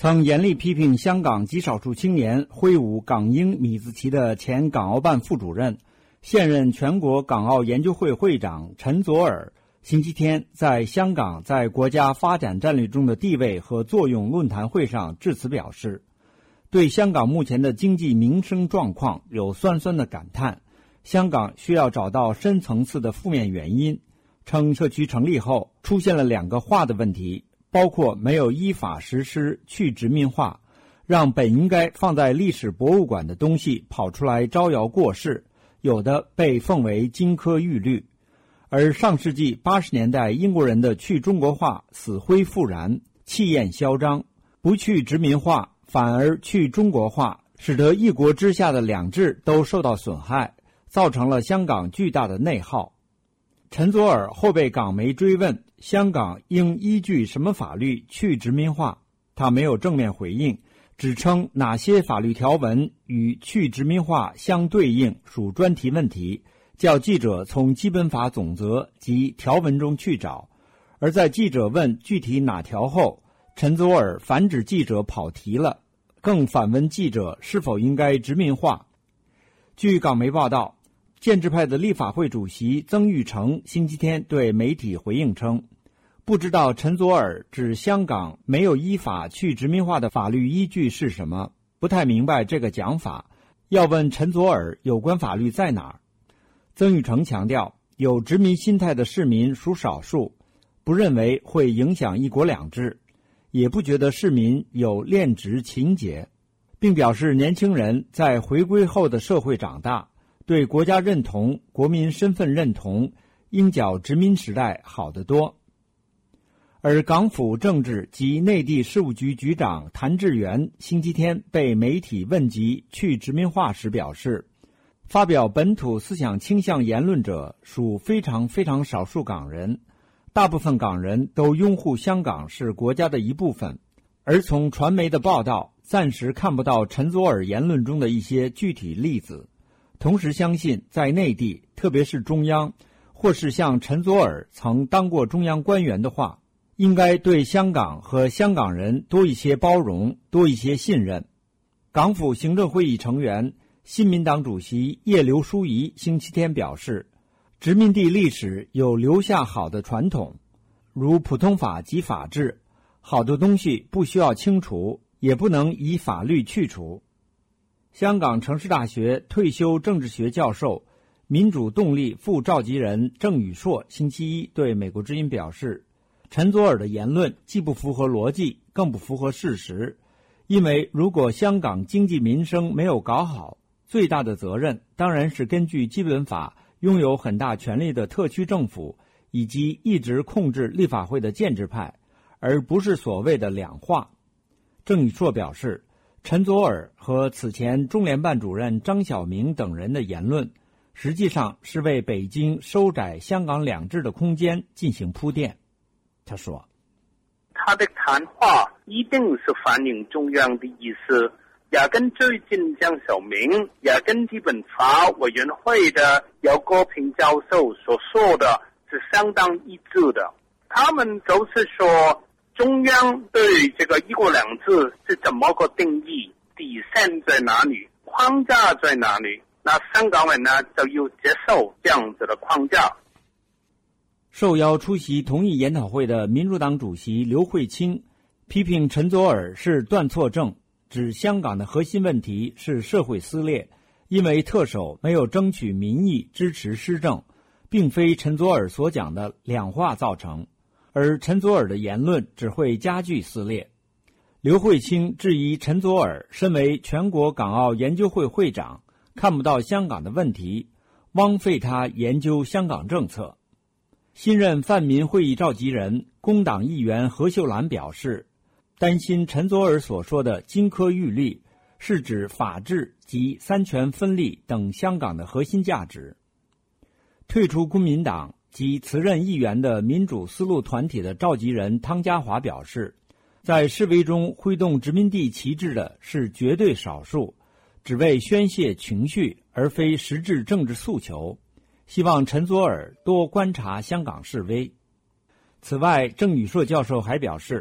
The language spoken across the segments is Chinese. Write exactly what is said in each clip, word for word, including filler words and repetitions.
曾严厉批评香港极少数青年挥舞港英米字旗的前港澳办副主任、现任全国港澳研究会会长陈佐洱，星期天在香港在国家发展战略中的地位和作用论坛会上致辞表示，对香港目前的经济民生状况有酸酸的感叹，香港需要找到深层次的负面原因，称社区成立后出现了两个化的问题，包括没有依法实施去殖民化，让本应该放在历史博物馆的东西跑出来招摇过市，有的被奉为金科玉律。而上世纪八十年代英国人的去中国化死灰复燃，气焰嚣张，不去殖民化反而去中国化，使得一国之下的两制都受到损害，造成了香港巨大的内耗。陈佐洱后被港媒追问香港应依据什么法律去殖民化，他没有正面回应，只称哪些法律条文与去殖民化相对应属专题问题，叫记者从基本法总则及条文中去找。而在记者问具体哪条后，陈佐洱反指记者跑题了，更反问记者是否应该殖民化。据港媒报道，建制派的立法会主席曾钰成星期天对媒体回应称，不知道陈佐洱指香港没有依法去殖民化的法律依据是什么，不太明白这个讲法，要问陈佐洱有关法律在哪儿。曾钰成强调，有殖民心态的市民属少数，不认为会影响一国两制，也不觉得市民有恋殖情节，并表示年轻人在回归后的社会长大，对国家认同、国民身份认同应较殖民时代好得多。而港府政治及内地事务局局长谭志源星期天被媒体问及去殖民化时表示，发表本土思想倾向言论者属非常非常少数港人，大部分港人都拥护香港是国家的一部分，而从传媒的报道暂时看不到陈佐洱言论中的一些具体例子。同时相信在内地，特别是中央，或是像陈佐洱曾当过中央官员的话，应该对香港和香港人多一些包容，多一些信任。港府行政会议成员、新民党主席叶刘淑仪星期天表示，殖民地历史有留下好的传统，如普通法及法治，好的东西不需要清除，也不能以法律去除。香港城市大学退休政治学教授、民主动力副召集人郑宇硕星期一对美国之音表示，陈佐洱的言论既不符合逻辑，更不符合事实，因为如果香港经济民生没有搞好，最大的责任当然是根据基本法拥有很大权力的特区政府以及一直控制立法会的建制派，而不是所谓的两化。郑宇硕表示，陈佐洱和此前中联办主任张晓明等人的言论，实际上是为北京收窄香港两制的空间进行铺垫。他说， 他的谈话一定是反映中央的意思，也跟最近江晓明也跟基本法委员会的姚国平教授所说的是相当一致的。他们就是说，中央对这个一国两制是怎么个定义，底线在哪里，框架在哪里，那香港人呢就要接受这样子的框架。 受邀出席同一研讨会的民主党主席刘慧卿批评陈佐洱是断错症，指香港的核心问题是社会撕裂，因为特首没有争取民意支持施政，并非陈佐洱所讲的两化造成，而陈佐洱的言论只会加剧撕裂。刘慧卿质疑陈佐洱身为全国港澳研究会会长，看不到香港的问题，枉费他研究香港政策。新任泛民会议召集人工党议员何秀兰表示，担心陈佐洱所说的金科玉律是指法治及三权分立等香港的核心价值。退出公民党及辞任议员的民主思路团体的召集人汤家华表示，在示威中挥动殖民地旗帜的是绝对少数，只为宣泄情绪而非实质政治诉求，希望陈佐洱多观察香港示威。此外，郑宇硕教授还表示，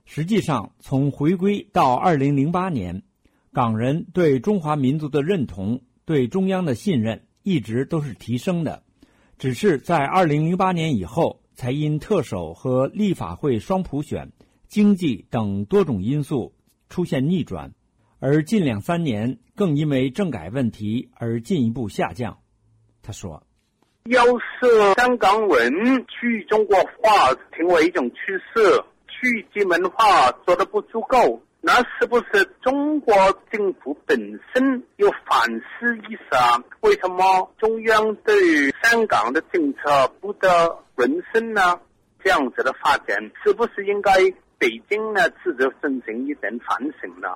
实际上，从回归到二零零八年，港人对中华民族的认同、对中央的信任一直都是提升的，只是在二零零八年以后，才因特首和立法会双普选、经济等多种因素出现逆转，而近两三年更因为政改问题而进一步下降。他说， 要是香港人去中国化成为一种趋势，去基本化做得不足够，那是不是中国政府本身有反思一下，为什么中央对香港的政策不得人心呢？这样子的发展是不是应该北京呢自己进行一点反省呢？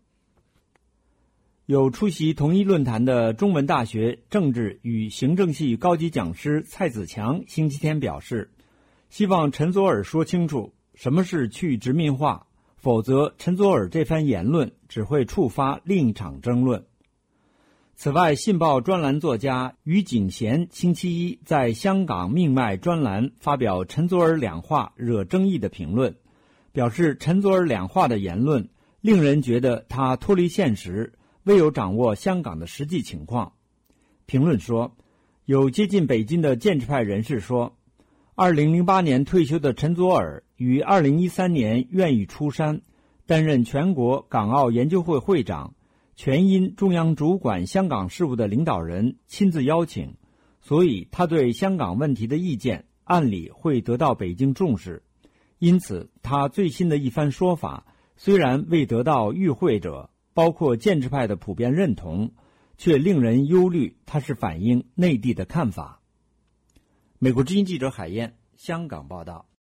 有出席同一论坛的中文大学政治与行政系高级讲师蔡子强星期天表示，希望陈佐洱说清楚什么是去殖民化，否则陈佐洱这番言论只会触发另一场争论。此外，《信报》专栏作家于景贤星期一在香港命脉专栏发表陈佐洱两话惹争议的评论，表示陈佐洱两话的言论令人觉得他脱离现实，未有掌握香港的实际情况。评论说，有接近北京的建制派人士说，二零零八年退休的陈佐洱于二零一三年愿意出山担任全国港澳研究会会长，全因中央主管香港事务的领导人亲自邀请，所以他对香港问题的意见按理会得到北京重视。因此他最新的一番说法虽然未得到与会者包括建制派的普遍认同，却令人忧虑它是反映内地的看法。美国之音记者海燕，香港报道。